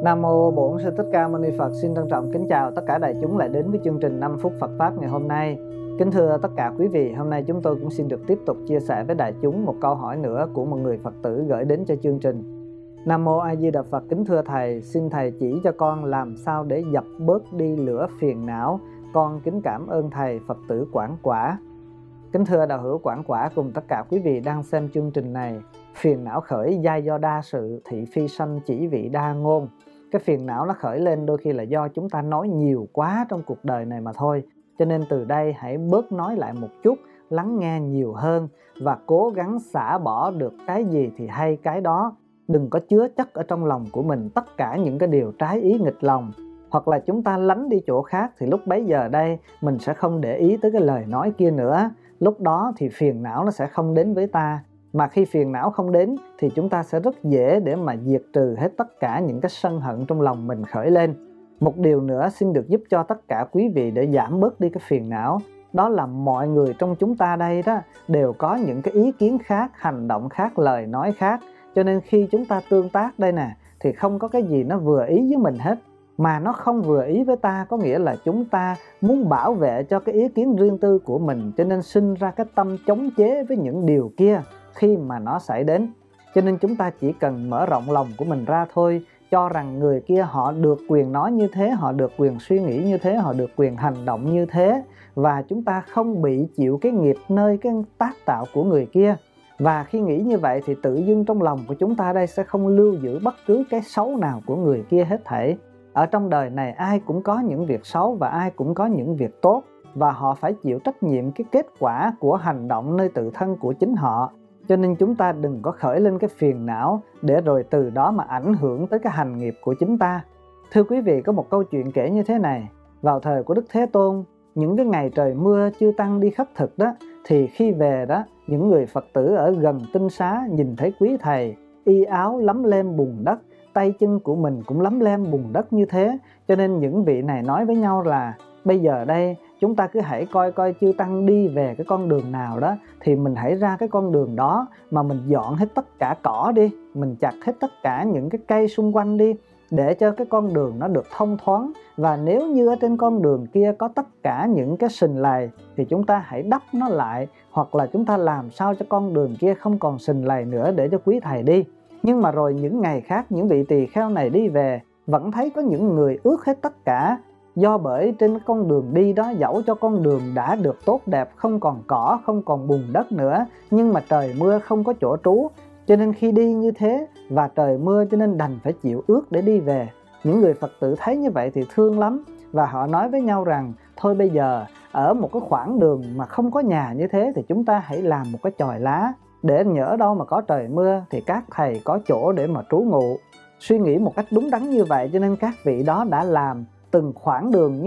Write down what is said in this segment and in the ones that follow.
Nam Mô Bổn Sư Thích Ca Mâu Ni Phật. Xin trân trọng kính chào tất cả đại chúng lại đến với chương trình 5 phút Phật Pháp ngày hôm nay. Kính thưa tất cả quý vị, hôm nay chúng tôi cũng xin được tiếp tục chia sẻ với đại chúng một câu hỏi nữa của một người Phật tử gửi đến cho chương trình. Nam Mô A Di Đà Phật. Kính thưa Thầy, xin Thầy chỉ cho con làm sao để dập bớt đi lửa phiền não. Con kính cảm ơn Thầy. Phật tử Quảng Quả. Kính thưa đạo hữu Quảng Quả cùng tất cả quý vị đang xem chương trình này. Phiền não khởi giai do đa sự, thị phi sanh chỉ vị đa ngôn. Cái phiền não nó khởi lên đôi khi là do chúng ta nói nhiều quá trong cuộc đời này mà thôi. Cho nên từ đây hãy bớt nói lại một chút, lắng nghe nhiều hơn và cố gắng xả bỏ được cái gì thì hay cái đó. Đừng có chứa chất ở trong lòng của mình tất cả những cái điều trái ý nghịch lòng. Hoặc là chúng ta lánh đi chỗ khác thì lúc bấy giờ đây mình sẽ không để ý tới cái lời nói kia nữa. Lúc đó thì phiền não nó sẽ không đến với ta. Mà khi phiền não không đến thì chúng ta sẽ rất dễ để mà diệt trừ hết tất cả những cái sân hận trong lòng mình khởi lên. Một điều nữa xin được giúp cho tất cả quý vị để giảm bớt đi cái phiền não. Đó là mọi người trong chúng ta đây đó đều có những cái ý kiến khác, hành động khác, lời nói khác. Cho nên khi chúng ta tương tác đây nè thì không có cái gì nó vừa ý với mình hết. Mà nó không vừa ý với ta có nghĩa là chúng ta muốn bảo vệ cho cái ý kiến riêng tư của mình. Cho nên sinh ra cái tâm chống chế với những điều kia khi mà nó xảy đến. Cho nên chúng ta chỉ cần mở rộng lòng của mình ra thôi, cho rằng người kia họ được quyền nói như thế, họ được quyền suy nghĩ như thế, họ được quyền hành động như thế. Và chúng ta không bị chịu cái nghiệp nơi cái tác tạo của người kia. Và khi nghĩ như vậy thì tự dưng trong lòng của chúng ta đây sẽ không lưu giữ bất cứ cái xấu nào của người kia hết thảy. Ở trong đời này ai cũng có những việc xấu và ai cũng có những việc tốt. Và họ phải chịu trách nhiệm cái kết quả của hành động nơi tự thân của chính họ. Cho nên chúng ta đừng có khởi lên cái phiền não để rồi từ đó mà ảnh hưởng tới cái hành nghiệp của chúng ta. Thưa quý vị, có một câu chuyện kể như thế này. Vào thời của Đức Thế Tôn, những cái ngày trời mưa chư tăng đi khất thực đó, thì khi về đó, những người Phật tử ở gần tinh xá nhìn thấy quý thầy y áo lấm lem bùn đất, tay chân của mình cũng lấm lem bùn đất như thế. Cho nên những vị này nói với nhau là bây giờ đây chúng ta cứ hãy coi chư tăng đi về cái con đường nào đó thì mình hãy ra cái con đường đó mà mình dọn hết tất cả cỏ đi, mình chặt hết tất cả những cái cây xung quanh đi để cho cái con đường nó được thông thoáng. Và nếu như ở trên con đường kia có tất cả những cái sình lầy thì chúng ta hãy đắp nó lại, hoặc là chúng ta làm sao cho con đường kia không còn sình lầy nữa để cho quý thầy đi. Nhưng mà rồi những ngày khác, những vị tỳ kheo này đi về vẫn thấy có những người ướt hết tất cả. Do bởi trên con đường đi đó, dẫu cho con đường đã được tốt đẹp, không còn cỏ, không còn bùn đất nữa, nhưng mà trời mưa không có chỗ trú. Cho nên khi đi như thế và trời mưa cho nên đành phải chịu ướt để đi về. Những người Phật tử thấy như vậy thì thương lắm. Và họ nói với nhau rằng thôi bây giờ ở một cái khoảng đường mà không có nhà như thế thì chúng ta hãy làm một cái chòi lá, để nhỡ đâu mà có trời mưa thì các thầy có chỗ để mà trú ngụ. Suy nghĩ một cách đúng đắn như vậy cho nên các vị đó đã làm từng khoảng đường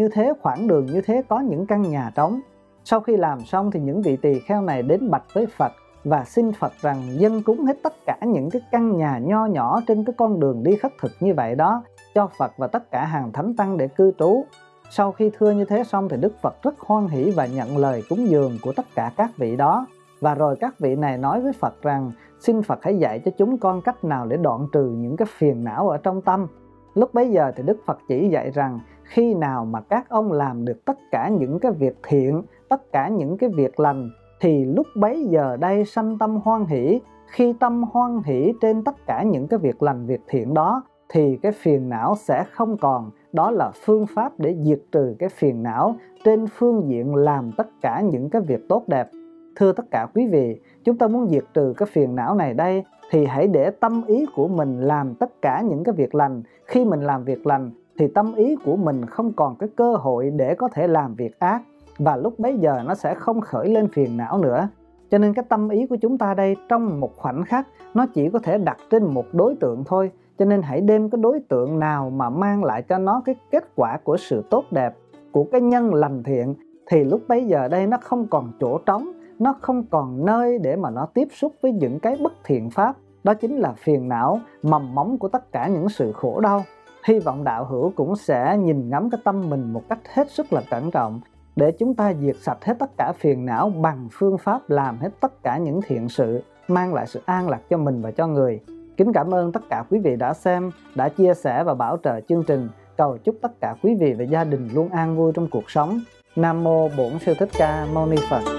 như thế có những căn nhà trống. Sau khi làm xong thì những vị tỳ kheo này đến bạch với Phật và xin Phật rằng dâng cúng hết tất cả những cái căn nhà nho nhỏ trên cái con đường đi khất thực như vậy đó cho Phật và tất cả hàng thánh tăng để cư trú. Sau khi thưa như thế xong thì Đức Phật rất hoan hỷ và nhận lời cúng dường của tất cả các vị đó. Và rồi các vị này nói với Phật rằng xin Phật hãy dạy cho chúng con cách nào để đoạn trừ những cái phiền não ở trong tâm. Lúc bấy giờ thì Đức Phật chỉ dạy rằng khi nào mà các ông làm được tất cả những cái việc thiện, tất cả những cái việc lành thì lúc bấy giờ đây sanh tâm hoan hỷ. Khi tâm hoan hỷ trên tất cả những cái việc lành, việc thiện đó thì cái phiền não sẽ không còn. Đó là phương pháp để diệt trừ cái phiền não trên phương diện làm tất cả những cái việc tốt đẹp. Thưa tất cả quý vị, chúng ta muốn diệt trừ cái phiền não này đây thì hãy để tâm ý của mình làm tất cả những cái việc lành. Khi mình làm việc lành thì tâm ý của mình không còn cái cơ hội để có thể làm việc ác. Và lúc bấy giờ nó sẽ không khởi lên phiền não nữa. Cho nên cái tâm ý của chúng ta đây trong một khoảnh khắc nó chỉ có thể đặt trên một đối tượng thôi. Cho nên hãy đem cái đối tượng nào mà mang lại cho nó cái kết quả của sự tốt đẹp, của cái nhân lành thiện, thì lúc bấy giờ đây nó không còn chỗ trống, nó không còn nơi để mà nó tiếp xúc với những cái bất thiện pháp. Đó chính là phiền não, mầm móng của tất cả những sự khổ đau. Hy vọng đạo hữu cũng sẽ nhìn ngắm cái tâm mình một cách hết sức là cẩn trọng để chúng ta diệt sạch hết tất cả phiền não bằng phương pháp làm hết tất cả những thiện sự mang lại sự an lạc cho mình và cho người. Kính cảm ơn tất cả quý vị đã xem, đã chia sẻ và bảo trợ chương trình. Cầu chúc tất cả quý vị và gia đình luôn an vui trong cuộc sống. Nam mô Bổn Sư Thích Ca Mâu Ni Phật.